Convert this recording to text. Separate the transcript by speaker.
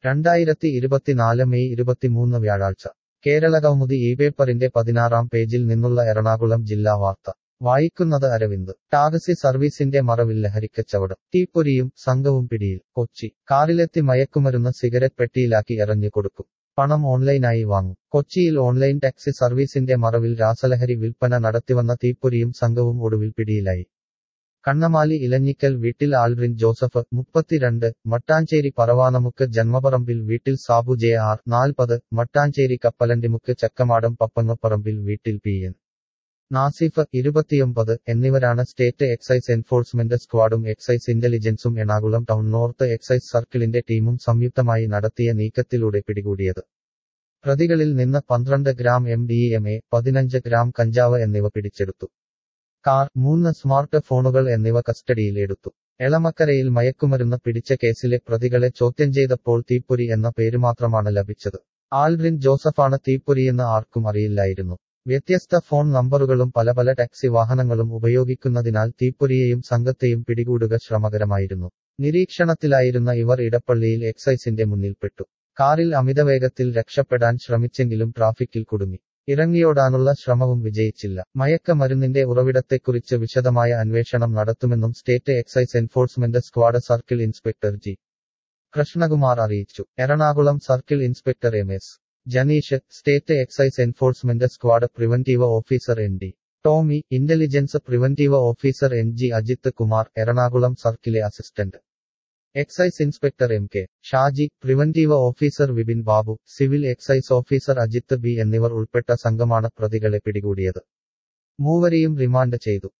Speaker 1: 2024 May 23 വ്യാഴാഴ്ച കേരളകൗമുദി ഇപേപ്പറിന്റെ 16-ാം പേജിൽ നിന്നുള്ള എറണാകുളം ജില്ലാ വാർത്ത വായിക്കുന്നത് അരവിന്ദ്. ടാക്സി സർവീസിന്റെ മറവിൽ ലഹരിക്കച്ചവടം. തീപ്പൊരിയും സംഘവും പിടിയിൽ. കൊച്ചി. കാറിലെത്തി മയക്കുമരുന്ന് സിഗരറ്റ് പെട്ടിയിലാക്കി എറിഞ്ഞു കൊടുക്കും. പണം ഓൺലൈനായി വാങ്ങും. കൊച്ചിയിൽ ഓൺലൈൻ ടാക്സി സർവീസിന്റെ മറവിൽ രാസലഹരി വിൽപ്പന നടത്തിവന്ന തീപ്പൊരിയും സംഘവും ഒടുവിൽ പിടിയിലായി. കണ്ണമാലി ഇലഞ്ഞിക്കൽ വീട്ടിൽ ആൽഡ്രിൻ ജോസഫ് 32, മട്ടാഞ്ചേരി പറവാനമുക്ക് ജന്മപറമ്പിൽ വീട്ടിൽ സാബു ജെ ആർ 40, മട്ടാഞ്ചേരി കപ്പലണ്ടിമുക്ക് ചക്കമാടം പപ്പങ്ങപ്പറമ്പിൽ വീട്ടിൽ പി എൻ നാസിഫ് 29 എന്നിവരാണ് സ്റ്റേറ്റ് എക്സൈസ് എൻഫോഴ്സ്മെന്റ് സ്ക്വാഡും എക്സൈസ് ഇന്റലിജൻസും എറണാകുളം ടൗൺ നോർത്ത് എക്സൈസ് സർക്കിളിന്റെ ടീമും സംയുക്തമായി നടത്തിയ നീക്കത്തിലൂടെ പിടികൂടിയത്. പ്രതികളിൽ നിന്ന് 12 ഗ്രാം MDMA, 15 ഗ്രാം കഞ്ചാവ് എന്നിവ പിടിച്ചെടുത്തു. കാർ, 3 സ്മാർട്ട് ഫോണുകൾ എന്നിവ കസ്റ്റഡിയിൽ എടുത്തു. എളമക്കരയിൽ മയക്കുമരുന്ന് പിടിച്ച കേസിലെ പ്രതികളെ ചോദ്യം ചെയ്തപ്പോൾ തീപ്പൊരി എന്ന പേരുമാത്രമാണ് ലഭിച്ചത്. ആൽഡ്രിൻ ജോസഫാണ് തീപ്പൊരിയെന്ന് ആർക്കും അറിയില്ലായിരുന്നു. വ്യത്യസ്ത ഫോൺ നമ്പറുകളും പല ടാക്സി വാഹനങ്ങളും ഉപയോഗിക്കുന്നതിനാൽ തീപ്പൊരിയെയും സംഘത്തെയും പിടികൂടുക ശ്രമകരമായിരുന്നു. നിരീക്ഷണത്തിലായിരുന്ന ഇവർ ഇടപ്പള്ളിയിൽ എക്സൈസിന്റെ മുന്നിൽപ്പെട്ടു. കാറിൽ അമിതവേഗത്തിൽ രക്ഷപ്പെടാൻ ശ്രമിച്ചെങ്കിലും ട്രാഫിക്കിൽ കുടുങ്ങി. ഇറങ്ങിയോടാനുള്ള ശ്രമവും വിജയിച്ചില്ല. മയക്കമരുന്നിന്റെ ഉറവിടത്തെക്കുറിച്ച് വിശദമായ അന്വേഷണം നടത്തുമെന്നും state excise enforcement squad circle inspector G. Krishnakumar അറിയിച്ചു. Ernakulam circle inspector MS Janeesh, state excise enforcement squad preventive officer ND Tomy, intelligence preventive officer NG Ajith Kumar, Ernakulam സർക്കിലെ assistant excise inspector MK Shaji, preventive officer Vipin Babu, civil excise officer Ajith B എന്നിവർ ഉൾപ്പെട്ട സംഘമാണ് പ്രതികളെ പിടികൂടിയത്. മൂവരെയും remand ചെയ്തു.